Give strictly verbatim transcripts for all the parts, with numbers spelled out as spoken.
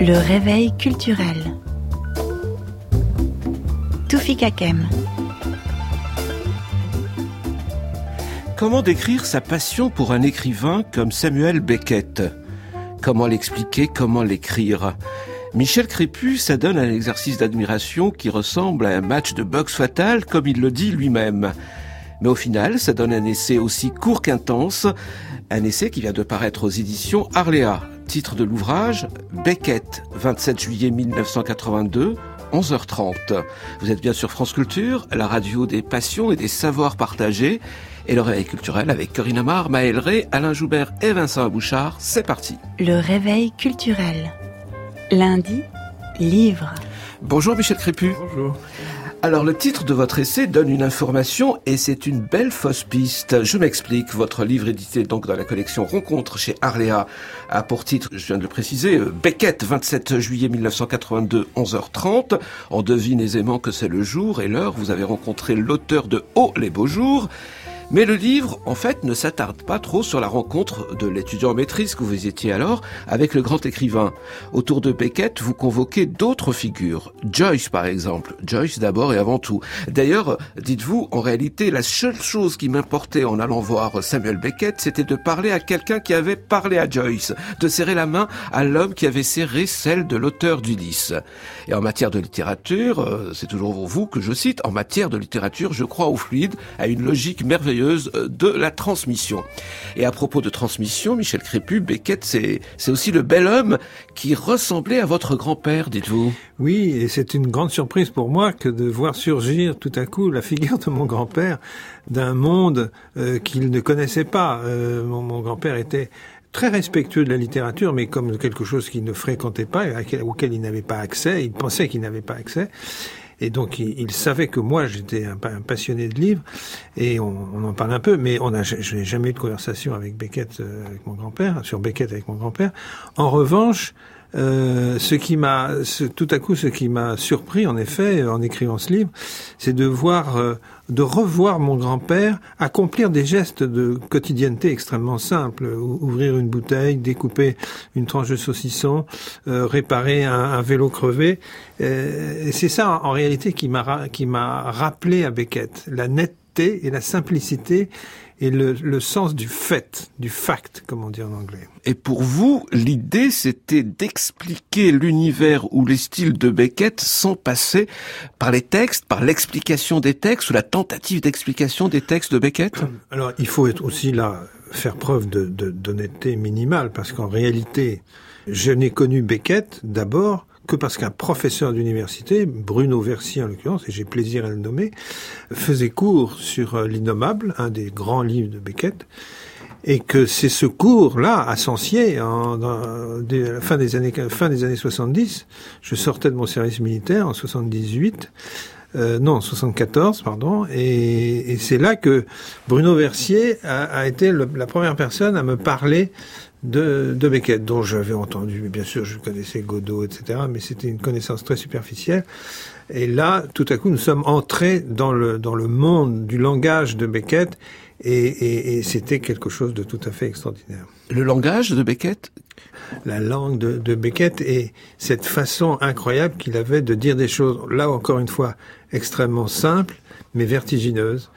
Le réveil culturel. Toufik Hakem. Comment décrire sa passion pour un écrivain comme Samuel Beckett ? Comment l'expliquer, comment l'écrire ? Michel Crépu s'adonne à un exercice d'admiration qui ressemble à un match de boxe fatal, comme il le dit lui-même. Mais au final, ça donne un essai aussi court qu'intense, un essai qui vient de paraître aux éditions Arléa. Titre de l'ouvrage, Beckett, vingt-sept juillet mille neuf cent quatre-vingt-deux, onze heures trente. Vous êtes bien sur France Culture, la radio des passions et des savoirs partagés. Et le réveil culturel avec Corinne Amar, Maël Ray, Alain Joubert et Vincent Abouchard. C'est parti. Le réveil culturel. Lundi, livre. Bonjour Michel Crépu. Bonjour. Alors le titre de votre essai donne une information et c'est une belle fausse piste. Je m'explique. Votre livre édité donc dans la collection Rencontres chez Arléa a pour titre, je viens de le préciser, Beckett, vingt-sept juillet mille neuf cent quatre-vingt-deux, onze heures trente. On devine aisément que c'est le jour et l'heure. Vous avez rencontré l'auteur de Oh les beaux jours. Mais le livre, en fait, ne s'attarde pas trop sur la rencontre de l'étudiant en maîtrise que vous étiez alors avec le grand écrivain. Autour de Beckett, vous convoquez d'autres figures. Joyce, par exemple. Joyce d'abord et avant tout. D'ailleurs, dites-vous, en réalité, la seule chose qui m'importait en allant voir Samuel Beckett, c'était de parler à quelqu'un qui avait parlé à Joyce, de serrer la main à l'homme qui avait serré celle de l'auteur d'Ulysse. Et en matière de littérature, c'est toujours vous que je cite, en matière de littérature, je crois au fluide, à une logique merveilleuse de la transmission. Et à propos de transmission, Michel Crépu, Beckett, c'est, c'est aussi le bel homme qui ressemblait à votre grand-père, dites-vous. Oui, et c'est une grande surprise pour moi que de voir surgir tout à coup la figure de mon grand-père d'un monde euh, qu'il ne connaissait pas. Euh, mon, mon grand-père était très respectueux de la littérature, mais comme quelque chose qu'il ne fréquentait pas, auquel il n'avait pas accès, il pensait qu'il n'avait pas accès. Et donc, il, il savait que moi, j'étais un, un passionné de livres, et on, on en parle un peu, mais on a, je n'ai jamais eu de conversation avec Beckett, euh, avec mon grand-père, sur Beckett avec mon grand-père. En revanche, euh, ce qui m'a, ce, tout à coup, ce qui m'a surpris, en effet, en écrivant ce livre, c'est de voir, euh, de revoir mon grand-père accomplir des gestes de quotidienneté extrêmement simples. Ouvrir une bouteille, découper une tranche de saucisson, euh, réparer un, un vélo crevé. Euh, et c'est ça, en réalité, qui m'a, qui m'a rappelé à Beckett. La netteté et la simplicité et le, le sens du fait, du fact, comme on dit en anglais. Et pour vous, l'idée, c'était d'expliquer l'univers ou les styles de Beckett sans passer par les textes, par l'explication des textes ou la tentative d'explication des textes de Beckett ? Alors, il faut être aussi là, faire preuve de, de, d'honnêteté minimale, parce qu'en réalité, je n'ai connu Beckett d'abord que parce qu'un professeur d'université, Bruno Versier en l'occurrence, et j'ai plaisir à le nommer, faisait cours sur L'Innommable, un des grands livres de Beckett, et que c'est ce cours-là, à Sancier, en, dans, dès la fin des années, fin des années soixante-dix, je sortais de mon service militaire en soixante-dix-huit, euh, non, soixante-quatorze, pardon, et, et c'est là que Bruno Versier a, a été le, la première personne à me parler de, de Beckett, dont j'avais entendu, bien sûr, je connaissais Godot, et cetera, mais c'était une connaissance très superficielle. Et là, tout à coup, nous sommes entrés dans le, dans le monde du langage de Beckett, et, et, et c'était quelque chose de tout à fait extraordinaire. Le langage de Beckett ? La langue de, de Beckett et cette façon incroyable qu'il avait de dire des choses, là encore une fois, extrêmement simples, mais vertigineuses.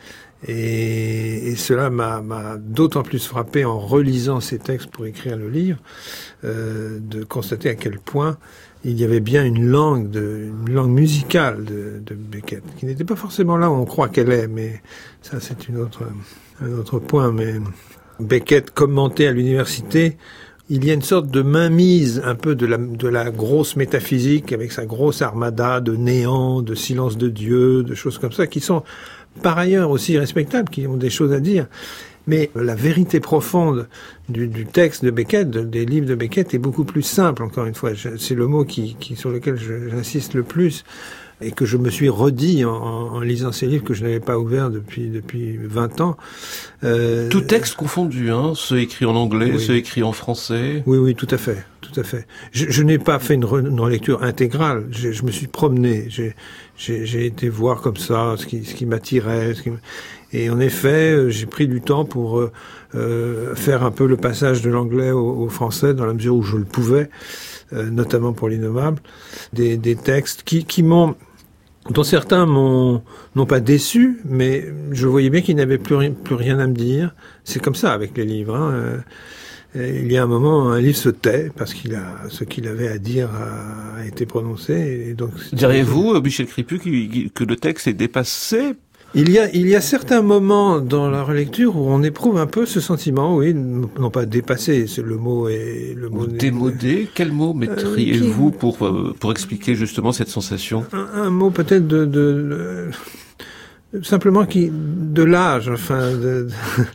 Et, et cela m'a, m'a d'autant plus frappé en relisant ces textes pour écrire le livre, euh, de constater à quel point il y avait bien une langue, de, une langue musicale de, de Beckett, qui n'était pas forcément là où on croit qu'elle est, mais ça c'est une autre, un autre point. Mais Beckett commentait à l'université. Il y a une sorte de mainmise un peu de la, de la grosse métaphysique avec sa grosse armada de néant, de silence de Dieu, de choses comme ça qui sont par ailleurs aussi respectables, qui ont des choses à dire. Mais la vérité profonde du, du texte de Beckett, de, des livres de Beckett, est beaucoup plus simple, encore une fois. Je, c'est le mot qui, qui, sur lequel je, j'insiste le plus et que je me suis redit en, en lisant ces livres que je n'avais pas ouverts depuis, depuis vingt ans. Euh, Tout texte confondu, hein, ceux écrits en anglais, oui. ceux écrits en français. Oui, oui, tout à fait, tout à fait. Je, je n'ai pas fait une, re, une relecture intégrale. Je, je me suis promené. J'ai, j'ai, j'ai été voir comme ça ce qui, ce qui m'attirait. Ce qui, Et en effet, j'ai pris du temps pour euh, euh, faire un peu le passage de l'anglais au, au français, dans la mesure où je le pouvais, euh, notamment pour l'Innommable. Des, des textes qui, qui m'ont, dont certains m'ont, n'ont pas déçu, mais je voyais bien qu'ils n'avaient plus, ri- plus rien à me dire. C'est comme ça avec les livres, hein. Euh, il y a un moment, un livre se tait parce qu'il a ce qu'il avait à dire a, a été prononcé. Et donc, diriez-vous, Michel Crépu, que le texte est dépassé? Il y a, il y a certains moments dans la relecture où on éprouve un peu ce sentiment, oui, non pas dépassé, c'est le mot est le mot démodé. Quel mot mettriez-vous euh, qui... pour pour expliquer justement cette sensation? Un, un mot peut-être de, de, de simplement qui de l'âge, enfin. De, de,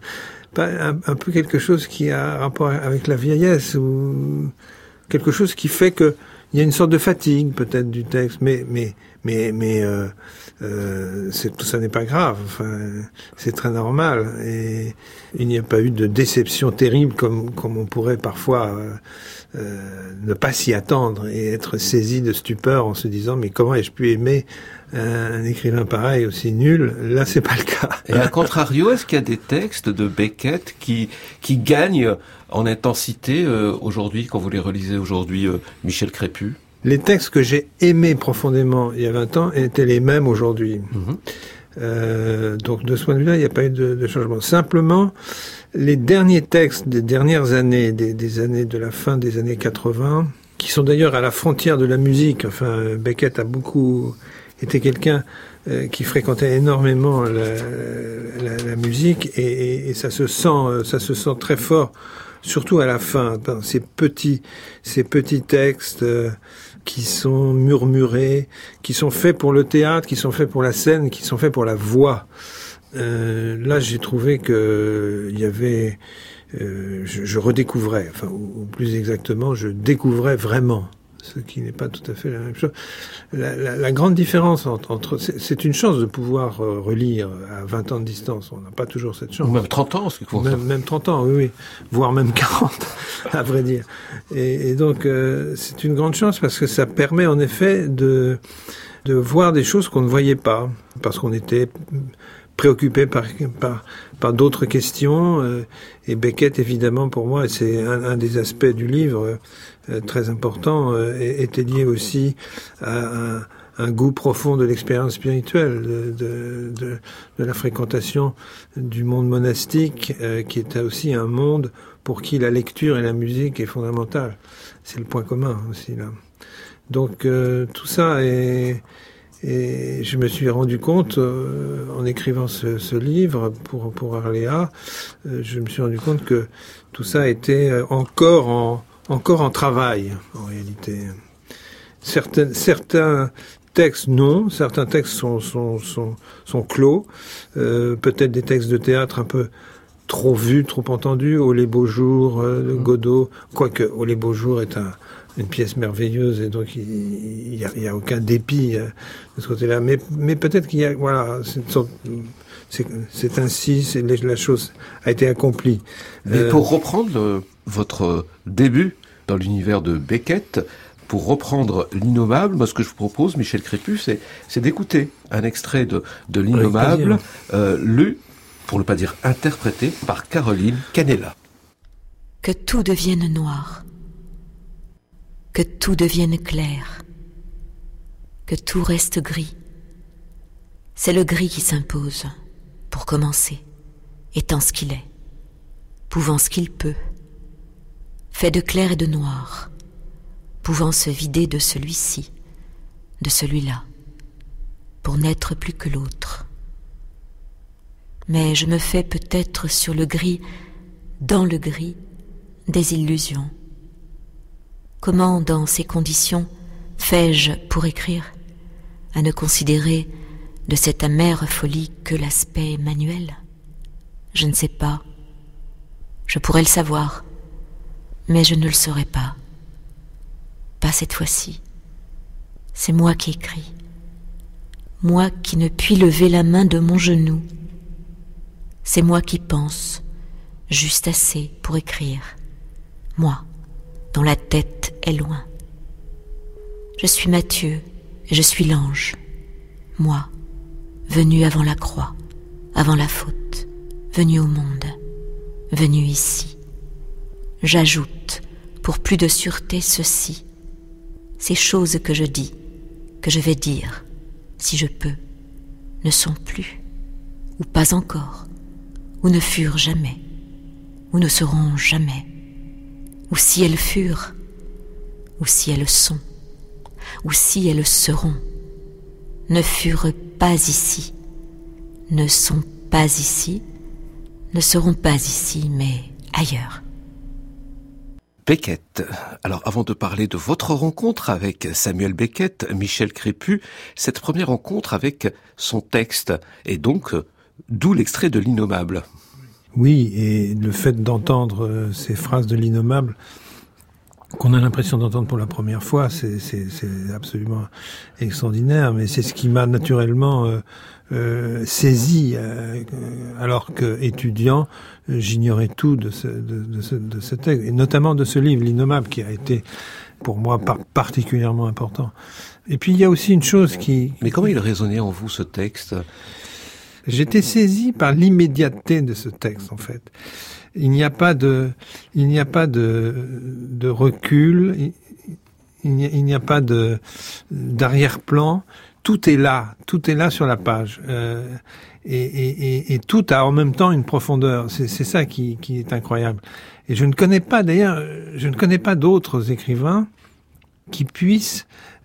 Un, un peu quelque chose qui a rapport avec la vieillesse ou quelque chose qui fait que il y a une sorte de fatigue peut-être du texte, mais mais mais mais euh, euh, c'est, tout ça n'est pas grave. Enfin, c'est très normal et il n'y a pas eu de déception terrible comme comme on pourrait parfois euh, euh, ne pas s'y attendre et être saisi de stupeur en se disant mais comment ai-je pu aimer un écrivain pareil aussi nul? Là, c'est pas le cas. Et à contrario, est-ce qu'il y a des textes de Beckett qui qui gagnent en intensité euh, aujourd'hui, quand vous les relisez aujourd'hui, euh, Michel Crépu? Les textes que j'ai aimés profondément il y a vingt ans étaient les mêmes aujourd'hui. Mmh. Euh, donc de ce point de vue-là, il n'y a pas eu de, de changement. Simplement, les derniers textes des dernières années, des, des années de la fin des années quatre-vingts, qui sont d'ailleurs à la frontière de la musique. Enfin, Beckett a beaucoup était quelqu'un euh, qui fréquentait énormément la, la, la musique et, et, et ça se sent, ça se sent très fort, surtout à la fin, dans ces petits, ces petits textes euh, qui sont murmurés, qui sont faits pour le théâtre, qui sont faits pour la scène, qui sont faits pour la voix. Euh, là, j'ai trouvé que il y avait, euh, je, je redécouvrais, enfin, ou, ou plus exactement, je découvrais vraiment. Ce qui n'est pas tout à fait la même chose. La, la, la grande différence entre... entre c'est, c'est une chance de pouvoir euh, relire à vingt ans de distance. On n'a pas toujours cette chance. Ou même trente ans, ce qui compte. Même, même trente ans, oui, oui. Voire même quarante, à vrai dire. Et, et donc, euh, c'est une grande chance parce que ça permet en effet de, de voir des choses qu'on ne voyait pas. Parce qu'on était préoccupé par, par, par d'autres questions. Euh, et Beckett, évidemment, pour moi, c'est un, un des aspects du livre euh, très important, euh, était lié aussi à un, un goût profond de l'expérience spirituelle, de, de, de, de la fréquentation du monde monastique, euh, qui est aussi un monde pour qui la lecture et la musique est fondamentale. C'est le point commun aussi, là. Donc, euh, tout ça est... Et je me suis rendu compte, euh, en écrivant ce, ce livre pour, pour Arléa, euh, je me suis rendu compte que tout ça était encore en, encore en travail, en réalité. Certains, certains textes, non. Certains textes sont, sont, sont, sont clos. Euh, peut-être des textes de théâtre un peu trop vus, trop entendus. Oh les beaux jours euh, de Godot. Quoique, Oh les beaux jours est un... une pièce merveilleuse et donc il y a, il y a aucun dépit euh, de ce côté-là. Mais, mais peut-être qu'il y a, voilà, c'est, c'est, c'est ainsi, c'est, la chose a été accomplie. Mais euh, pour reprendre le, votre début dans l'univers de Beckett, pour reprendre l'Innommable, moi ce que je vous propose, Michel Crépu, c'est, c'est d'écouter un extrait de, de l'Innommable, euh, lu, pour ne pas dire interprété, par Caroline Canella. Que tout devienne noir. Que tout devienne clair, que tout reste gris. C'est le gris qui s'impose, pour commencer, étant ce qu'il est, pouvant ce qu'il peut, fait de clair et de noir, pouvant se vider de celui-ci, de celui-là, pour n'être plus que l'autre. Mais je me fais peut-être sur le gris, dans le gris, des illusions. Comment, dans ces conditions, fais-je pour écrire, à ne considérer de cette amère folie que l'aspect manuel? Je ne sais pas. Je pourrais le savoir, mais je ne le saurais pas. Pas cette fois-ci. C'est moi qui écris. Moi qui ne puis lever la main de mon genou. C'est moi qui pense, juste assez pour écrire. Moi, dont la tête est loin. Je suis Matthieu, et je suis l'ange. Moi, venu avant la croix, avant la faute, venu au monde, venu ici. J'ajoute, pour plus de sûreté, ceci. Ces choses que je dis, que je vais dire, si je peux, ne sont plus, ou pas encore, ou ne furent jamais, ou ne seront jamais, ou si elles furent, ou si elles sont, ou si elles seront, ne furent pas ici, ne sont pas ici, ne seront pas ici, mais ailleurs. Beckett. Alors, avant de parler de votre rencontre avec Samuel Beckett, Michel Crépu, cette première rencontre avec son texte, et donc, d'où l'extrait de l'Innommable. Oui, et le fait d'entendre ces phrases de l'Innommable, qu'on a l'impression d'entendre pour la première fois, c'est, c'est, c'est absolument extraordinaire, mais c'est ce qui m'a naturellement euh, euh, saisi, euh, alors que étudiant, j'ignorais tout de ce, de, de, ce, de ce texte, et notamment de ce livre, l'Innommable, qui a été pour moi par, particulièrement important. Et puis il y a aussi une chose qui... Mais comment il résonnait en vous, ce texte ? J'étais saisi par l'immédiateté de ce texte, en fait. Il n'y a pas de, il n'y a pas de, de recul, il n'y a, il n'y a pas de, d'arrière-plan. Tout est là, tout est là sur la page. Euh, et, et, et, et tout a en même temps une profondeur. C'est, c'est ça qui, qui est incroyable. Et je ne connais pas, d'ailleurs, je ne connais pas d'autres écrivains qui puissent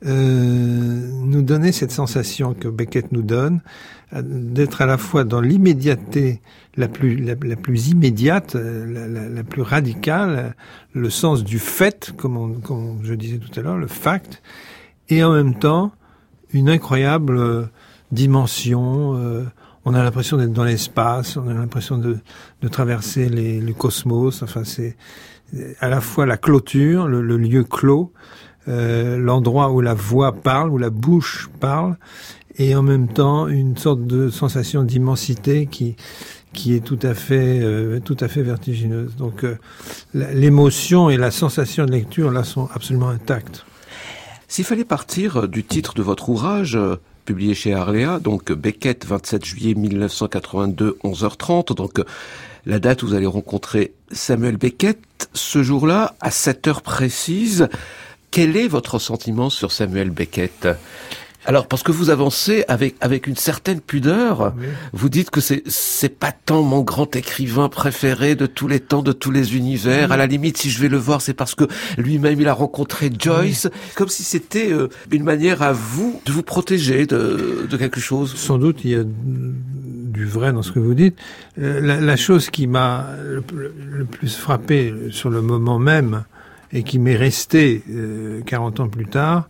euh, nous donner cette sensation que Beckett nous donne, d'être à la fois dans l'immédiateté la plus la, la plus immédiate, la, la, la plus radicale, le sens du fait, comme, on, comme je disais tout à l'heure, le fact, et en même temps une incroyable dimension. Euh, on a l'impression d'être dans l'espace, on a l'impression de, de traverser les, le cosmos. Enfin, c'est à la fois la clôture, le, le lieu clos, euh, l'endroit où la voix parle, où la bouche parle, et en même temps une sorte de sensation d'immensité qui qui est tout à fait euh, tout à fait vertigineuse. Donc euh, l'émotion et la sensation de lecture là sont absolument intactes. S'il fallait partir du titre de votre ouvrage euh, publié chez Arléa, donc Beckett, vingt-sept juillet mille neuf cent quatre-vingt-deux, onze heures trente, donc euh, la date où vous allez rencontrer Samuel Beckett, ce jour-là à sept heures précises, quel est votre sentiment sur Samuel Beckett ? Alors, parce que vous avancez avec avec une certaine pudeur, oui. Vous dites que c'est c'est pas tant mon grand écrivain préféré de tous les temps, de tous les univers. Oui. À la limite, si je vais le voir, c'est parce que lui-même il a rencontré Joyce, oui. Comme si c'était euh, une manière à vous de vous protéger de de quelque chose. Sans doute, il y a du vrai dans ce que vous dites. Euh, la, la chose qui m'a le, le plus frappé sur le moment même et qui m'est restée euh, quarante ans plus tard,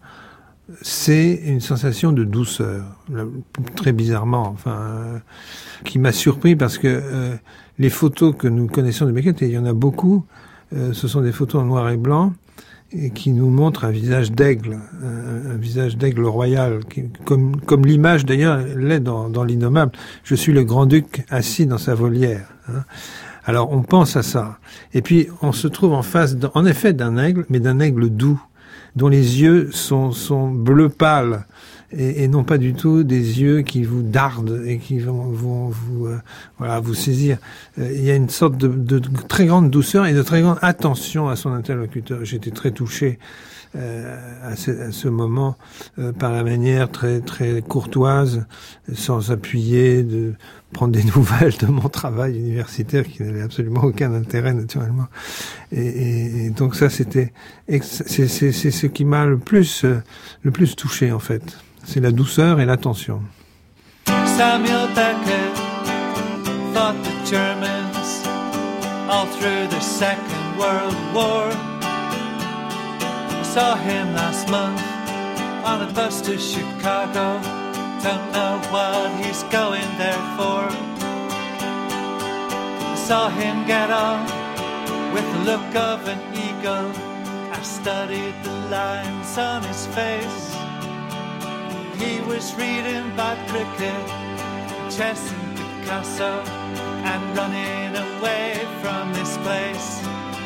c'est une sensation de douceur, très bizarrement, enfin, euh, qui m'a surpris parce que euh, les photos que nous connaissons de Beckett, et il y en a beaucoup, euh, ce sont des photos en noir et blanc et qui nous montrent un visage d'aigle, un, un visage d'aigle royal, qui, comme, comme l'image d'ailleurs l'est dans, dans l'Innommable. Je suis le grand-duc assis dans sa volière. Hein. Alors on pense à ça, et puis on se trouve en face, en effet, d'un aigle, mais d'un aigle doux, dont les yeux sont, sont bleu pâle et, et non pas du tout des yeux qui vous dardent et qui vont, vont vous, euh, voilà, vous saisir. Euh, il y a une sorte de, de, de très grande douceur et de très grande attention à son interlocuteur. J'étais très touché euh, à, ce, à ce moment euh, par la manière très très courtoise, sans appuyer, de prendre des nouvelles de mon travail universitaire qui n'avait absolument aucun intérêt naturellement. Et, et, et donc ça, c'était c'est, c'est, c'est ce qui m'a le plus le plus touché en fait. C'est la douceur et l'attention. Samuel Beckett fought the Germans all through the Second World War. I saw him last month on a bus to Chicago. Don't know what he's going there for. I saw him get on with the look of an eagle. I studied the lines on his face. He was reading about cricket, chess and Picasso, and running away from this place.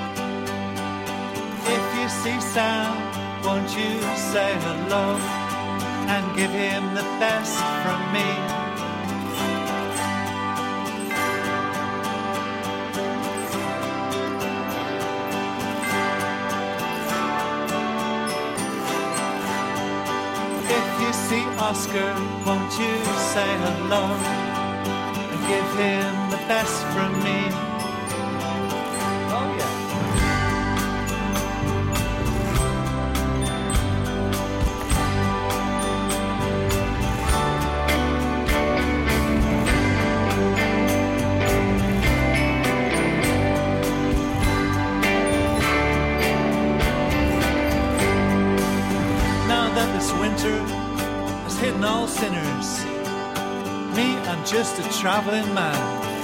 If you see Sam, won't you say hello and give him the best from me? see Oscar, won't you say hello and give him the best from me? Oh yeah. Winter has hidden all sinners. Me, I'm just a traveling man.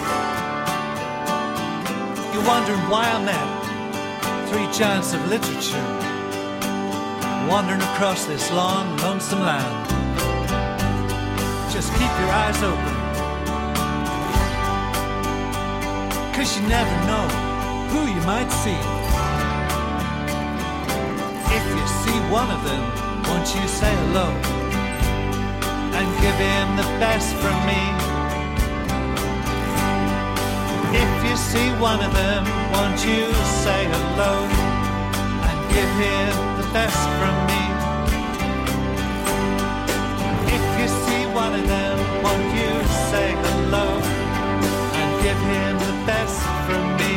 You're wondering why I met three giants of literature, wandering across this long, lonesome land. Just keep your eyes open, 'cause you never know who you might see. If you see one of them, won't you say hello and give him the best from me? If you see one of them, won't you say hello and give him the best from me? If you see one of them, won't you say hello and give him the best from me?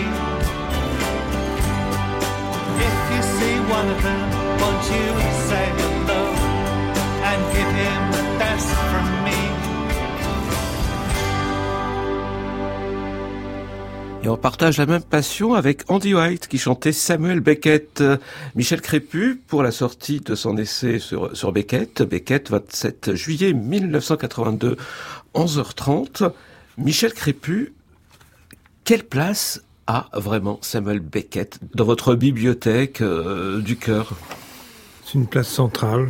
If you see one of them, won't you say hello and give him the best from me? Et on partage la même passion avec Andy White qui chantait Samuel Beckett. Michel Crépu pour la sortie de son essai sur, sur Beckett. Beckett, vingt-sept juillet mille neuf cent quatre-vingt-deux, onze heures trente. Michel Crépu, quelle place a vraiment Samuel Beckett dans votre bibliothèque euh, du cœur? C'est une place centrale,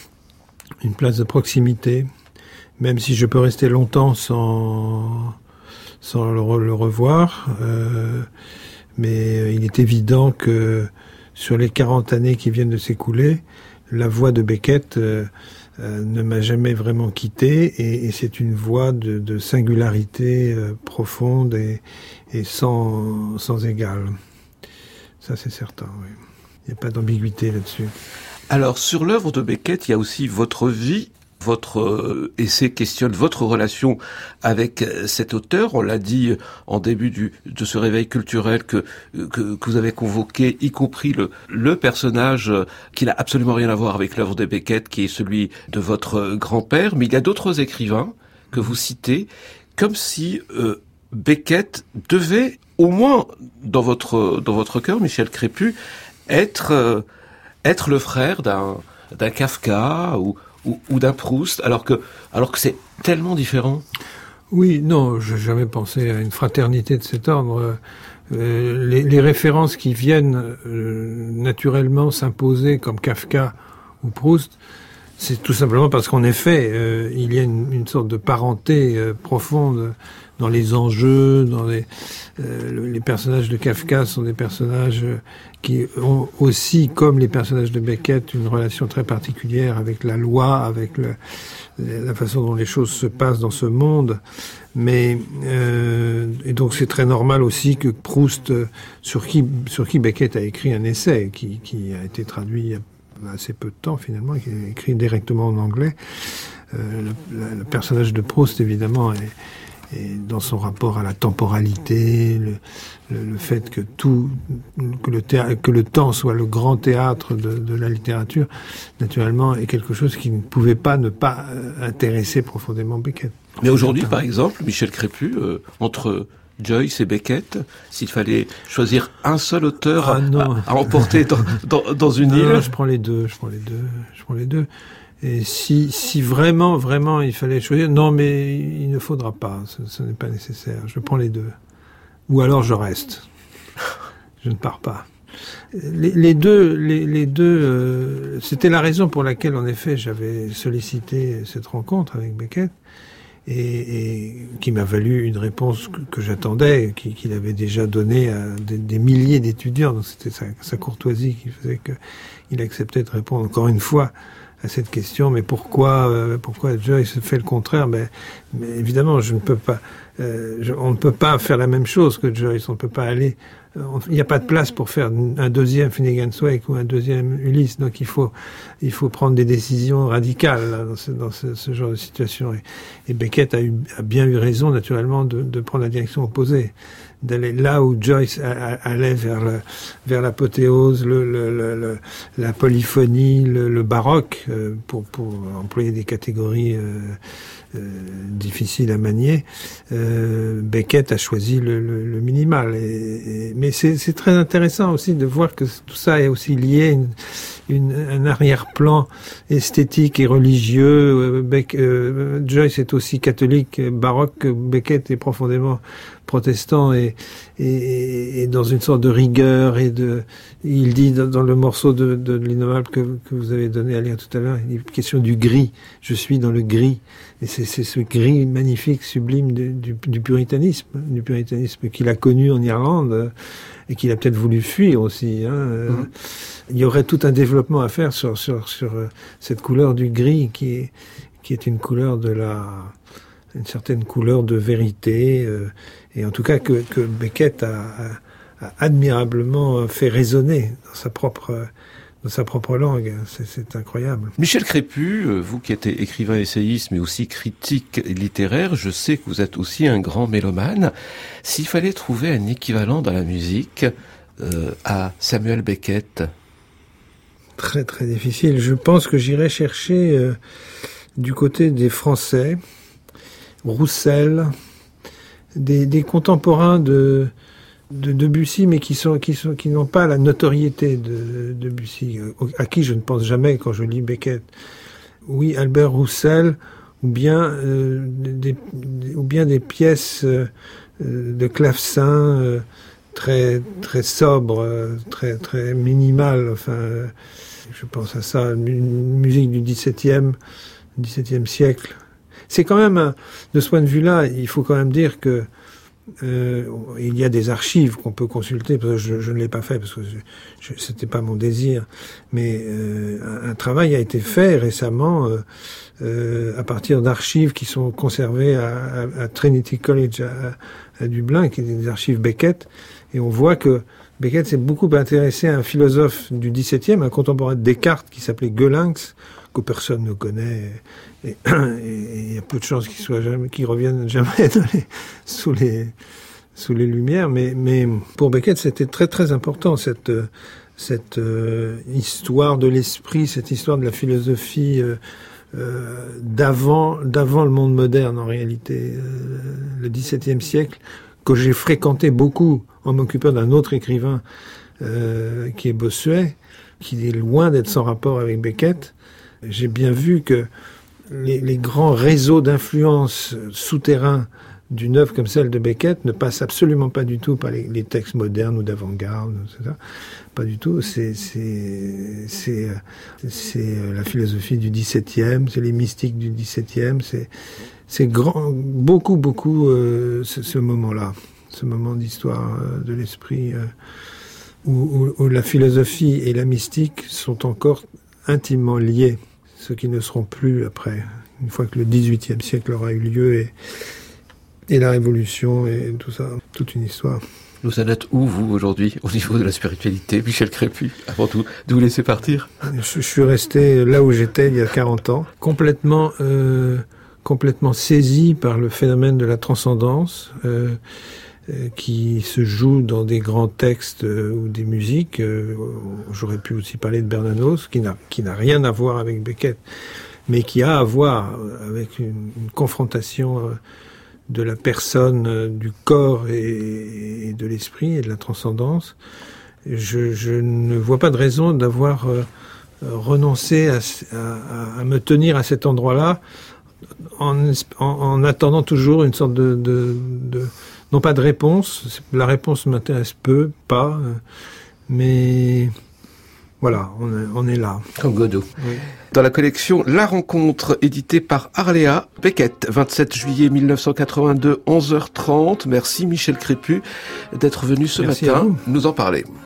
une place de proximité, même si je peux rester longtemps sans, sans le, re, le revoir. Euh, mais il est évident que sur les quarante années qui viennent de s'écouler, la voix de Beckett euh, euh, ne m'a jamais vraiment quitté, et, et c'est une voix de, de singularité euh, profonde et, et sans, sans égale. Ça, c'est certain, oui. Il n'y a pas d'ambiguïté là-dessus. Alors, sur l'œuvre de Beckett, il y a aussi votre vie. Votre euh, essai questionne votre relation avec euh, cet auteur. On l'a dit euh, en début du, de ce réveil culturel que, que, que vous avez convoqué, y compris le, le personnage euh, qui n'a absolument rien à voir avec l'œuvre de Beckett, qui est celui de votre euh, grand-père. Mais il y a d'autres écrivains que vous citez, comme si euh, Beckett devait, au moins dans votre, dans votre cœur, Michel Crépu, être... Euh, être le frère d'un, d'un Kafka ou, ou, ou d'un Proust, alors que, alors que c'est tellement différent. Oui, non, je n'ai jamais pensé à une fraternité de cet ordre. Euh, les, les références qui viennent euh, naturellement s'imposer comme Kafka ou Proust, c'est tout simplement parce qu'en effet, euh, il y a une, une sorte de parenté euh, profonde dans les enjeux, dans les, euh, les personnages de Kafka sont des personnages qui ont aussi, comme les personnages de Beckett, une relation très particulière avec la loi, avec le, la façon dont les choses se passent dans ce monde. Mais euh, et donc c'est très normal aussi que Proust, sur qui sur qui Beckett a écrit un essai qui, qui a été traduit il y a assez peu de temps finalement, qui est écrit directement en anglais. Euh, le, le personnage de Proust évidemment est et dans son rapport à la temporalité, le, le, le fait que tout, que le, théâtre, que le temps soit le grand théâtre de, de la littérature, naturellement, est quelque chose qui ne pouvait pas ne pas intéresser profondément Beckett. Mais aujourd'hui, par exemple, Michel Crépu, euh, entre Joyce et Beckett, s'il fallait choisir un seul auteur ah, à, à emporter dans, dans, dans une non, île, non, je prends les deux, je prends les deux, je prends les deux. Et si, si vraiment, vraiment, il fallait choisir, non, mais il ne faudra pas, ce, ce n'est pas nécessaire. Je prends les deux. Ou alors je reste. Je ne pars pas. Les, les deux, les, les deux, euh, c'était la raison pour laquelle, en effet, j'avais sollicité cette rencontre avec Beckett, et, et qui m'a valu une réponse que, que j'attendais, qui, qu'il avait déjà donnée à des, des milliers d'étudiants. Donc c'était sa, sa courtoisie qui faisait qu'il acceptait de répondre encore une fois à cette question. Mais pourquoi, euh, pourquoi Joyce fait le contraire? Mais, mais évidemment, je ne peux pas. euh, je, on ne peut pas faire la même chose que Joyce. On ne peut pas aller. Il n'y a pas de place pour faire un deuxième Finnegan's Wake ou un deuxième Ulysse. Donc il faut, il faut prendre des décisions radicales là, dans, ce, dans ce, ce genre de situation. Et, et Beckett a, eu, a bien eu raison, naturellement, de, de prendre la direction opposée, d'aller là où Joyce a, a, allait vers, le, vers l'apothéose, le, le, le, le, la polyphonie, le, le baroque, euh, pour, pour employer des catégories euh, euh, difficiles à manier. Euh, Beckett a choisi le, le, le minimal. Et, et, mais c'est, c'est très intéressant aussi de voir que tout ça est aussi lié à une, une, un arrière-plan esthétique et religieux. Beck, euh, Joyce est aussi catholique, baroque, que Beckett est profondément protestant et, et, et dans une sorte de rigueur et de, il dit dans, dans le morceau de, de, de l'innommable que, que vous avez donné à lire tout à l'heure, il est question du gris. Je suis dans le gris. Et c'est, c'est ce gris magnifique, sublime du, du, du puritanisme, du puritanisme qu'il a connu en Irlande et qu'il a peut-être voulu fuir aussi. Hein. Mmh. Il y aurait tout un développement à faire sur, sur, sur cette couleur du gris qui est, qui est une couleur de la, une certaine couleur de vérité, euh, et en tout cas que, que Beckett a, a, a admirablement fait résonner dans sa propre, dans sa propre langue. C'est, c'est incroyable. Michel Crépu, vous qui êtes écrivain essayiste mais aussi critique littéraire, je sais que vous êtes aussi un grand mélomane. S'il fallait trouver un équivalent dans la musique euh, à Samuel Beckett? Très très difficile. Je pense que j'irais chercher euh, du côté des Français, Roussel, des, des contemporains de, de Debussy, mais qui sont qui sont qui n'ont pas la notoriété de, de Debussy, à qui je ne pense jamais quand je lis Beckett. Oui, Albert Roussel, ou bien euh, des, des ou bien des pièces euh, de clavecin euh, très très sobres, euh, très très minimales. Enfin, euh, je pense à ça, une musique du dix-septième siècle. C'est quand même, un, de ce point de vue-là, il faut quand même dire que euh, il y a des archives qu'on peut consulter, parce que je, je ne l'ai pas fait, parce que je, je, c'était pas mon désir, mais euh, un, un travail a été fait récemment euh, euh, à partir d'archives qui sont conservées à, à, à Trinity College à, à Dublin, qui est des archives Beckett, et on voit que Beckett s'est beaucoup intéressé à un philosophe du dix-septième, un contemporain de Descartes qui s'appelait Goelinx, que personne ne connaît, et il y a peu de chances qu'il soit jamais, qu'il revienne jamais dans les, sous les sous les lumières. Mais mais pour Beckett, c'était très très important cette cette euh, histoire de l'esprit, cette histoire de la philosophie euh, euh, d'avant d'avant le monde moderne en réalité, euh, le dix-septième siècle, que j'ai fréquenté beaucoup en m'occupant d'un autre écrivain euh, qui est Bossuet, qui est loin d'être sans rapport avec Beckett. J'ai bien vu que les, les grands réseaux d'influence souterrains d'une œuvre comme celle de Beckett ne passent absolument pas du tout par les, les textes modernes ou d'avant-garde, et cetera. Pas du tout. C'est, c'est, c'est, c'est la philosophie du dix-septième, c'est les mystiques du dix-septième, c'est, c'est grand, beaucoup, beaucoup euh, ce, ce moment-là, ce moment d'histoire euh, de l'esprit euh, où, où, où la philosophie et la mystique sont encore intimement liés, ce qui ne seront plus après, une fois que le dix-huitième siècle aura eu lieu et, et la Révolution et tout ça, toute une histoire. Vous en êtes où, vous, aujourd'hui, au niveau de la spiritualité, Michel Crépu, avant tout, de vous laisser partir? je, je suis resté là où j'étais il y a quarante ans, complètement, euh, complètement saisi par le phénomène de la transcendance, euh, qui se joue dans des grands textes euh, ou des musiques. Euh, j'aurais pu aussi parler de Bernanos, qui n'a, qui n'a rien à voir avec Beckett, mais qui a à voir avec une, une confrontation euh, de la personne, euh, du corps et, et de l'esprit et de la transcendance. Je, je ne vois pas de raison d'avoir euh, renoncé à, à, à me tenir à cet endroit-là en, en, en attendant toujours une sorte de... de, de non pas de réponse, la réponse m'intéresse peu, pas, mais voilà, on est, on est là. Comme Godot. Oui. Dans la collection La Rencontre, éditée par Arléa, Beckett, vingt-sept juillet mille neuf cent quatre-vingt-deux, onze heures trente. Merci Michel Crépu d'être venu ce Merci matin nous en parler.